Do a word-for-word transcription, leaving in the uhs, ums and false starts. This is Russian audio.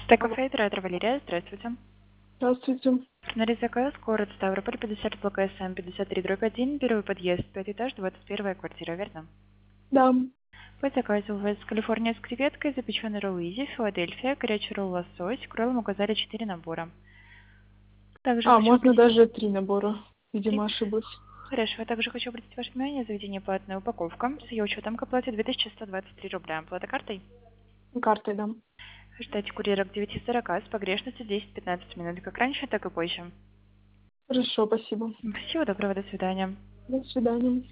Стек Фейдер, это Валерия, здравствуйте. Здравствуйте. На заказ, город Ставрополь, пятьдесят, блок СМ, пятьдесят три, дробь один, первый подъезд, пятый этаж, двадцать первая квартира, верно? Да. По заказу у вас Калифорния с креветкой, запеченный ролл Изи, Филадельфия, горячий ролл лосось, к роллам указали четыре набора. Также А, хочу можно обратить... даже три набора. Три? Видимо, ошиблась. Хорошо, я также хочу обратить ваше внимание, заведение платная упаковка, с ее учетом к оплате две тысячи сто двадцать три рубля. Оплата картой? Картой дам. Ждайте курьера к девяти сорока с погрешностью десять-пятнадцать минут, как раньше, так и позже. Хорошо, спасибо. Всего доброго, до свидания. До свидания.